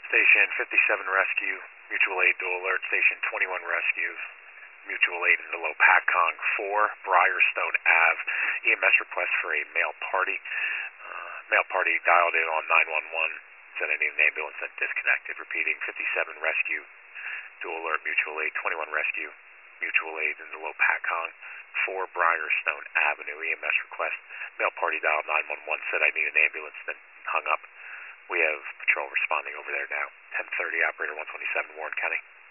Station 57 Rescue, mutual aid dual alert. Station 21 Rescue, mutual aid in the Low Patcong 4, Briarstone Ave. EMS request for a male party. Male party dialed in on 911. Said I need an ambulance and disconnected. Repeating, 57 Rescue, dual alert, mutual aid. 21 Rescue, mutual aid in the Low Patcong 4, Briarstone Avenue. EMS request. Male party dialed 911. Said I need an ambulance, then hung up. We have patrol responding over there now. 10:30, operator 127, Warren County.